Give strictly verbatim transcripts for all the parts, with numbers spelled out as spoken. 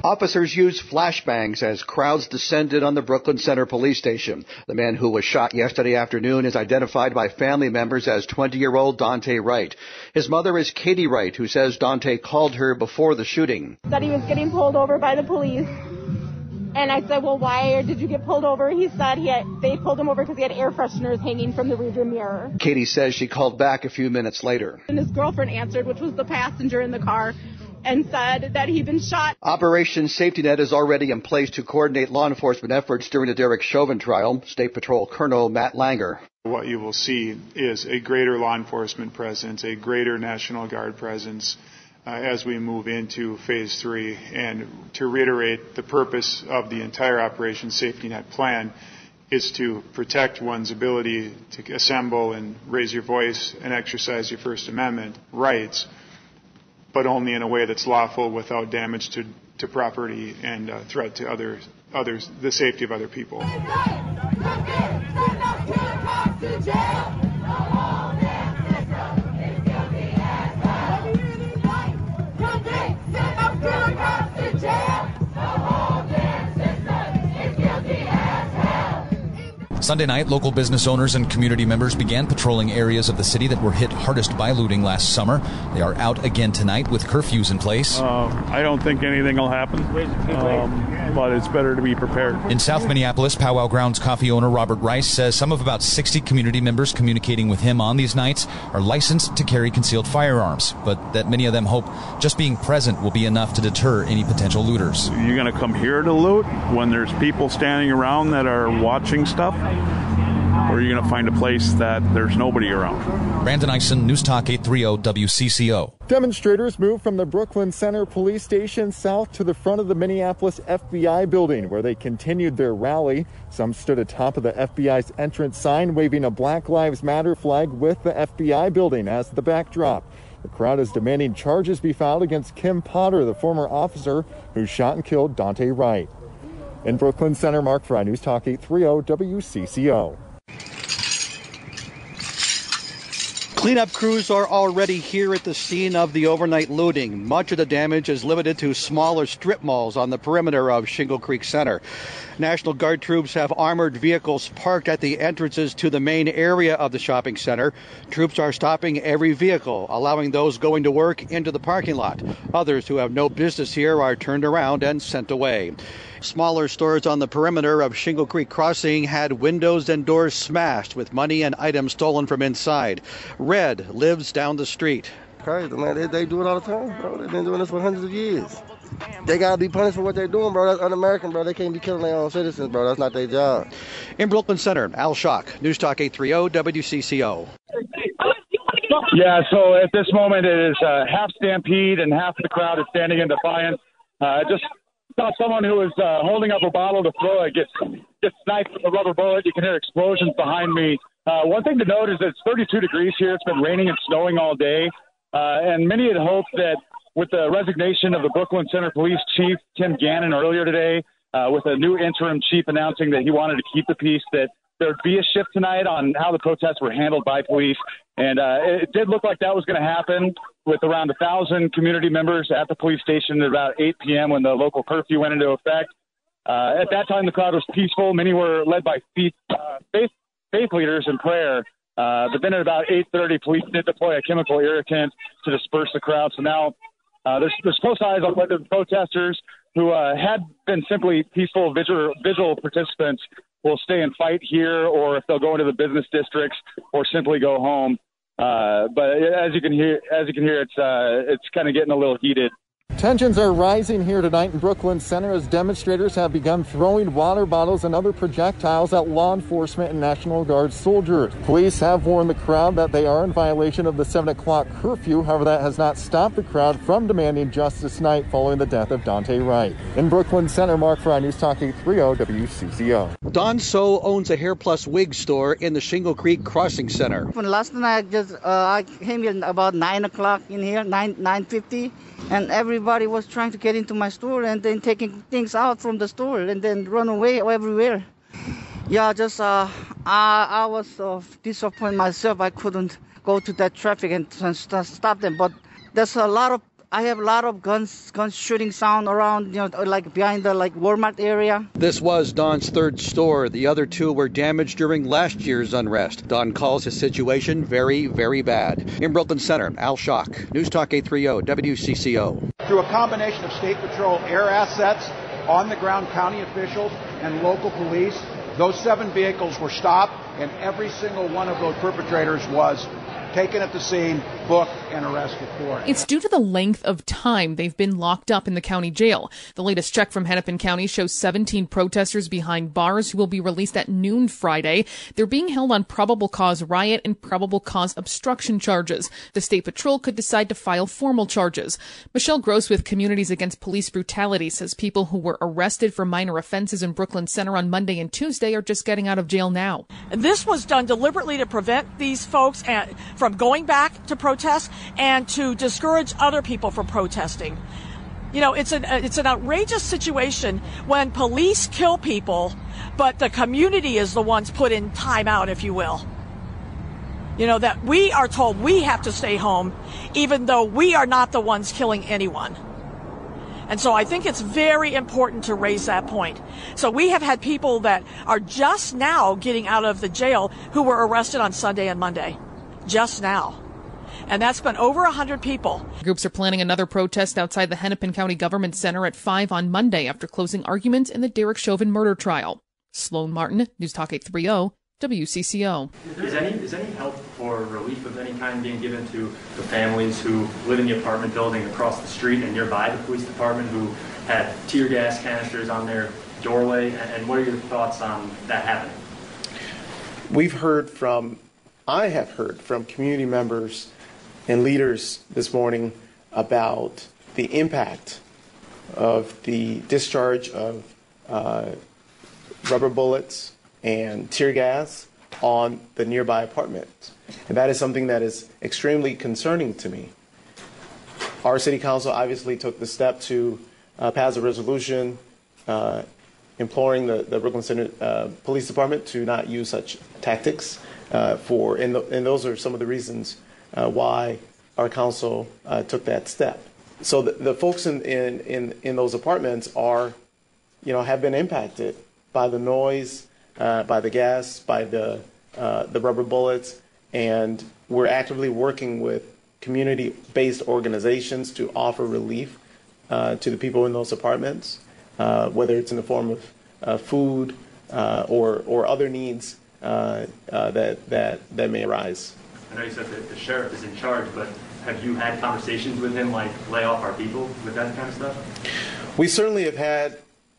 Officers used flashbangs as crowds descended on the Brooklyn Center police station. The man who was shot yesterday afternoon is identified by family members as twenty-year-old Daunte Wright. His mother is Katie Wright, who says Daunte called her before the shooting. Said he was getting pulled over by the police. And I said, well, why did you get pulled over? He said he had, they pulled him over because he had air fresheners hanging from the rearview mirror. Katie says she called back a few minutes later. And his girlfriend answered, which was the passenger in the car, and said that he'd been shot. Operation Safety Net is already in place to coordinate law enforcement efforts during the Derek Chauvin trial. State Patrol Colonel Matt Langer. What you will see is a greater law enforcement presence, a greater National Guard presence, Uh, as we move into phase three. And to reiterate, the purpose of the entire Operation Safety Net plan is to protect one's ability to assemble and raise your voice and exercise your First Amendment rights, but only in a way that's lawful without damage to, to property and uh, threat to other, others, the safety of other people. Sunday night, local business owners and community members began patrolling areas of the city that were hit hardest by looting last summer. They are out again tonight with curfews in place. Uh, I don't think anything will happen, um, but it's better to be prepared. In South Minneapolis, Powwow Grounds coffee owner Robert Rice says some of about sixty community members communicating with him on these nights are licensed to carry concealed firearms, but that many of them hope just being present will be enough to deter any potential looters. You're going to come here to loot when there's people standing around that are watching stuff? Or are you going to find a place that there's nobody around? Brandon Eisen, News Talk eight thirty W C C O. Demonstrators moved from the Brooklyn Center police station south to the front of the Minneapolis F B I building, where they continued their rally. Some stood atop of the F B I's entrance sign, waving a Black Lives Matter flag with the F B I building as the backdrop. The crowd is demanding charges be filed against Kim Potter, the former officer who shot and killed Daunte Wright. In Brooklyn Center, Mark Fry, News Talk eight thirty W C C O. Cleanup crews are already here at the scene of the overnight looting. Much of the damage is limited to smaller strip malls on the perimeter of Shingle Creek Center. National Guard troops have armored vehicles parked at the entrances to the main area of the shopping center. Troops are stopping every vehicle, allowing those going to work into the parking lot. Others who have no business here are turned around and sent away. Smaller stores on the perimeter of Shingle Creek Crossing had windows and doors smashed with money and items stolen from inside. Red lives down the street. Crazy, man. They, they do it all the time, bro. They've been doing this for hundreds of years. They got to be punished for what they're doing, bro. That's un-American, bro. They can't be killing their own citizens, bro. That's not their job. In Brooklyn Center, Al Schock, News Talk eight thirty W C C O. Yeah, so at this moment it is uh, half stampede and half the crowd is standing in defiance. Uh, just saw someone who was uh, holding up a bottle to throw it, gets, gets sniped with a rubber bullet. You can hear explosions behind me. Uh, one thing to note is that it's thirty-two degrees here. It's been raining and snowing all day. Uh, and many had hoped that with the resignation of the Brooklyn Center Police Chief, Tim Gannon, earlier today, uh, with a new interim chief announcing that he wanted to keep the peace, that there'd be a shift tonight on how the protests were handled by police. And uh, it did look like that was going to happen with around one thousand community members at the police station at about eight p.m. when the local curfew went into effect. Uh, at that time, the crowd was peaceful. Many were led by faith, uh, faith, faith leaders in prayer. Uh, but then at about eight thirty, police did deploy a chemical irritant to disperse the crowd. So now uh, there's, there's close eyes on whether the protesters who uh, had been simply peaceful visual, visual participants will stay and fight here, or if they'll go into the business districts, or simply go home. Uh, but as you can hear, as you can hear, it's uh, it's kind of getting a little heated. Tensions are rising here tonight in Brooklyn Center as demonstrators have begun throwing water bottles and other projectiles at law enforcement and National Guard soldiers. Police have warned the crowd that they are in violation of the seven o'clock curfew. However, that has not stopped the crowd from demanding justice tonight following the death of Daunte Wright. In Brooklyn Center, Mark Fry, News Talk eight thirty W C C O. Don So owns a Hair Plus wig store in the Shingle Creek Crossing Center. Last night, I just uh, I came here about nine o'clock in here, nine nine fifty, and everybody was trying to get into my store and then taking things out from the store and then run away everywhere. Yeah, just uh, I, I was uh, disappointed myself. I couldn't go to that traffic and, and stop them. But there's a lot of I have a lot of guns, guns shooting sound around, you know, like behind the like Walmart area. This was Don's third store. The other two were damaged during last year's unrest. Don calls his situation very, very bad. In Brooklyn Center, Al Schock, News Talk eight thirty W C C O. Through a combination of State Patrol air assets, on-the-ground county officials, and local police, those seven vehicles were stopped, and every single one of those perpetrators was taken at the scene, booked, and arrested for it. It's due to the length of time they've been locked up in the county jail. The latest check from Hennepin County shows seventeen protesters behind bars who will be released at noon Friday. They're being held on probable cause riot and probable cause obstruction charges. The State Patrol could decide to file formal charges. Michelle Gross with Communities Against Police Brutality says people who were arrested for minor offenses in Brooklyn Center on Monday and Tuesday are just getting out of jail now. This was done deliberately to prevent these folks from going back to protest and to discourage other people from protesting. You know, it's an it's an outrageous situation when police kill people, but the community is the ones put in timeout, if you will. You know, that we are told we have to stay home, even though we are not the ones killing anyone. And so I think it's very important to raise that point. So we have had people that are just now getting out of the jail who were arrested on Sunday and Monday. Just now. And that's been over one hundred people. Groups are planning another protest outside the Hennepin County Government Center at five on Monday after closing arguments in the Derek Chauvin murder trial. Sloan Martin, News Talk eight thirty W C C O. Is any, is any help or relief of any kind being given to the families who live in the apartment building across the street and nearby the police department who had tear gas canisters on their doorway? And what are your thoughts on that happening? We've heard from I have heard from community members and leaders this morning about the impact of the discharge of uh, rubber bullets and tear gas on the nearby apartments. And that is something that is extremely concerning to me. Our city council obviously took the step to uh, pass a resolution uh, imploring the, the Brooklyn Center uh, Police Department to not use such tactics. Uh, for and, the, and those are some of the reasons uh, why our council uh, took that step. So the, the folks in, in, in, in those apartments are, you know, have been impacted by the noise, uh, by the gas, by the uh, the rubber bullets, and we're actively working with community-based organizations to offer relief uh, to the people in those apartments, uh, whether it's in the form of uh, food uh, or or other needs. Uh, uh, that that that may arise. I know you said that the sheriff is in charge, but have you had conversations with him, like lay off our people, with that kind of stuff? We certainly have had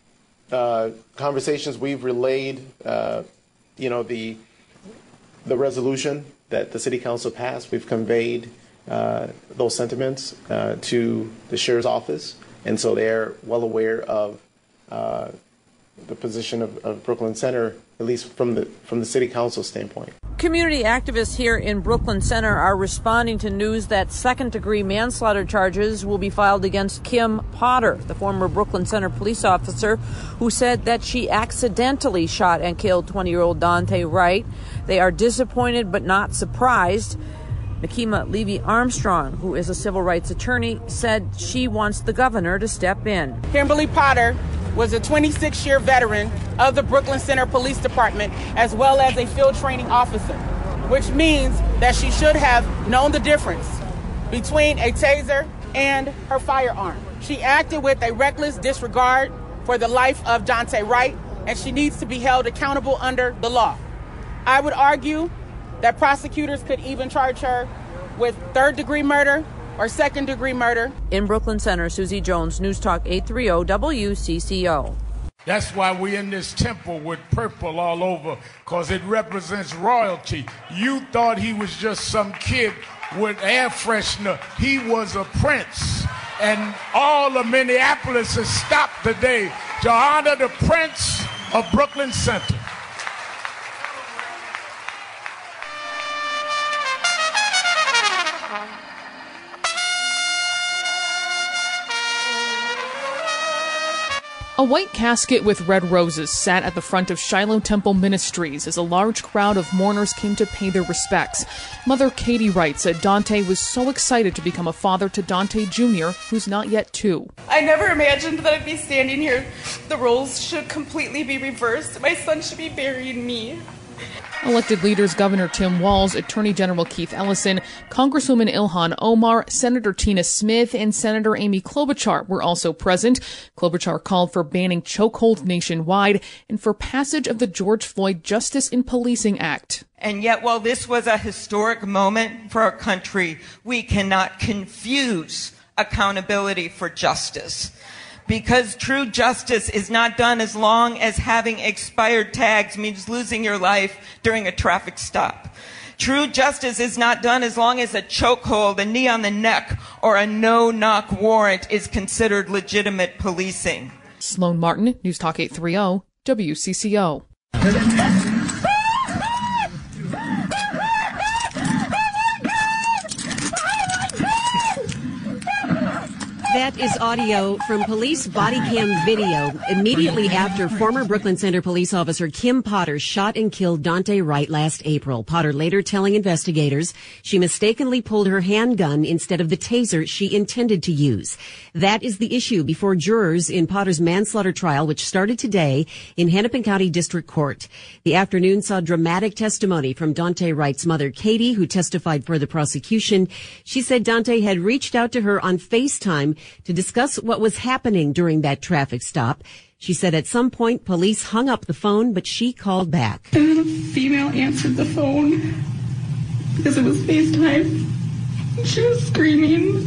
uh, conversations. We've relayed, uh, you know, the the resolution that the city council passed. We've conveyed uh, those sentiments uh, to the sheriff's office, and so they're well aware of uh, the position of, of Brooklyn Center, at least from the from the city council standpoint. Community activists here in Brooklyn Center are responding to news that second-degree manslaughter charges will be filed against Kim Potter, the former Brooklyn Center police officer who said that she accidentally shot and killed twenty-year-old Daunte Wright. They are disappointed but not surprised. Nakima Levy-Armstrong, who is a civil rights attorney, said she wants the governor to step in. Kimberly Potter was a twenty-six-year veteran of the Brooklyn Center Police Department, as well as a field training officer, which means that she should have known the difference between a taser and her firearm. She acted with a reckless disregard for the life of Daunte Wright, and she needs to be held accountable under the law. I would argue that prosecutors could even charge her with third-degree murder or second-degree murder. In Brooklyn Center, Susie Jones, News Talk eight thirty W C C O. That's why we're in this temple with purple all over, because it represents royalty. You thought he was just some kid with air freshener. He was a prince. And all of Minneapolis has stopped today to honor the Prince of Brooklyn Center. A white casket with red roses sat at the front of Shiloh Temple Ministries as a large crowd of mourners came to pay their respects. Mother Katie Wright said Dante was so excited to become a father to Dante Junior, who's not yet two. I never imagined that I'd be standing here. The roles should completely be reversed. My son should be burying me. Elected leaders Governor Tim Walz, Attorney General Keith Ellison, Congresswoman Ilhan Omar, Senator Tina Smith, and Senator Amy Klobuchar were also present. Klobuchar called for banning chokehold nationwide and for passage of the George Floyd Justice in Policing Act. And yet, while this was a historic moment for our country, we cannot confuse accountability for justice. Because true justice is not done as long as having expired tags means losing your life during a traffic stop. True justice is not done as long as a chokehold, a knee on the neck, or a no-knock warrant is considered legitimate policing. Sloan Martin, News Talk eight thirty, W C C O. That is audio from police body cam video immediately after former Brooklyn Center police officer Kim Potter shot and killed Dante Wright last April. Potter later telling investigators she mistakenly pulled her handgun instead of the taser she intended to use. That is the issue before jurors in Potter's manslaughter trial, which started today in Hennepin County District Court. The afternoon saw dramatic testimony from Dante Wright's mother, Katie, who testified for the prosecution. She said Dante had reached out to her on FaceTime to discuss what was happening during that traffic stop. She said at some point police hung up the phone, but she called back. And then a female answered the phone because it was FaceTime. She was screaming.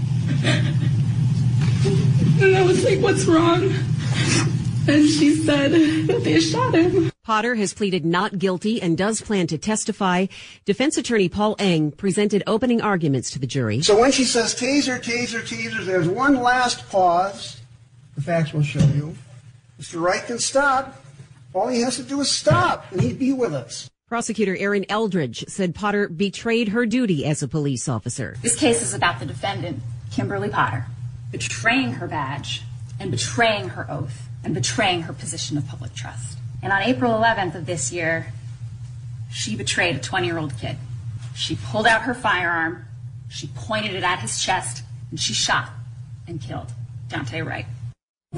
And I was like, what's wrong? And she said that they shot him. Potter has pleaded not guilty and does plan to testify. Defense attorney Paul Eng presented opening arguments to the jury. So when she says taser, taser, taser, there's one last pause. The facts will show you. Mister Wright can stop. All he has to do is stop, and he'd be with us. Prosecutor Erin Eldridge said Potter betrayed her duty as a police officer. This case is about the defendant, Kimberly Potter, betraying her badge and betraying her oath and betraying her position of public trust. And on April eleventh of this year, she betrayed a twenty-year-old kid. She pulled out her firearm, she pointed it at his chest, and she shot and killed Dante Wright. You,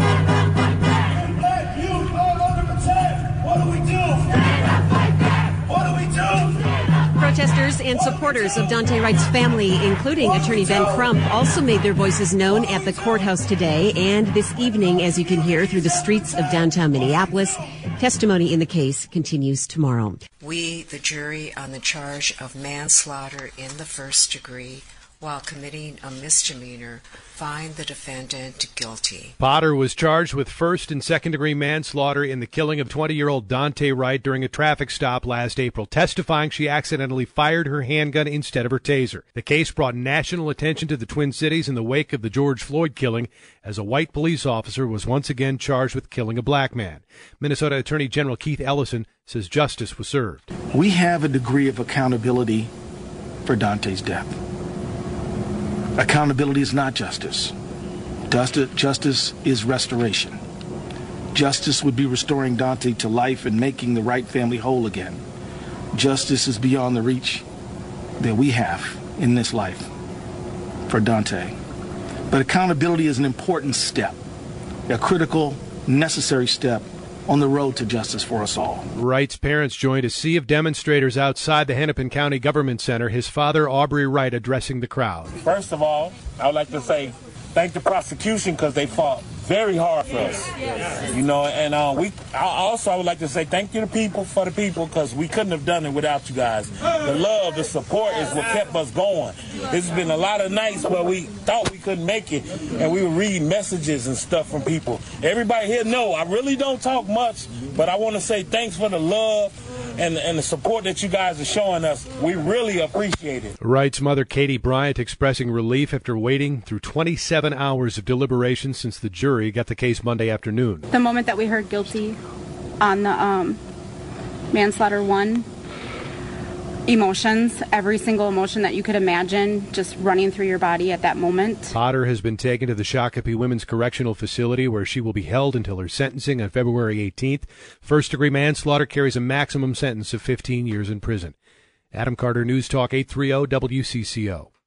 black youth all over protect. What do we do? Stand up, fight back. What do we do? Protesters and supporters of Dante Wright's family, including Attorney Ben Crump, also made their voices known at the courthouse today and this evening, as you can hear through the streets of downtown Minneapolis. Testimony in the case continues tomorrow. We, the jury, on the charge of manslaughter in the first degree while committing a misdemeanor, find the defendant guilty. Potter was charged with first and second degree manslaughter in the killing of twenty-year-old Dante Wright during a traffic stop last April, testifying she accidentally fired her handgun instead of her taser. The case brought national attention to the Twin Cities in the wake of the George Floyd killing, as a white police officer was once again charged with killing a black man. Minnesota Attorney General Keith Ellison says justice was served. We have a degree of accountability for Dante's death. Accountability is not justice. Justice is restoration. Justice would be restoring Dante to life and making the Wright family whole again. Justice is beyond the reach that we have in this life for Dante. But accountability is an important step, a critical, necessary step on the road to justice for us all. Wright's parents joined a sea of demonstrators outside the Hennepin County Government Center, his father, Aubrey Wright, addressing the crowd. First of all, I would like to say thank the prosecution because they fought very hard for us. Yes. You know, and uh, we I also I would like to say thank you to people for the people because we couldn't have done it without you guys. The love, the support is what kept us going. There's been a lot of nights where we thought we couldn't make it, and we would read messages and stuff from people. Everybody here know I really don't talk much, but I want to say thanks for the love and, and the support that you guys are showing us. We really appreciate it. Wright's mother, Katie Bryant, expressing relief after waiting through twenty-seven hours of deliberation since the jury got the case Monday afternoon. The moment that we heard guilty on the um, manslaughter one, emotions, every single emotion that you could imagine just running through your body at that moment. Potter has been taken to the Shakopee Women's Correctional Facility where she will be held until her sentencing on February eighteenth. First-degree manslaughter carries a maximum sentence of fifteen years in prison. Adam Carter, News Talk eight thirty W C C O.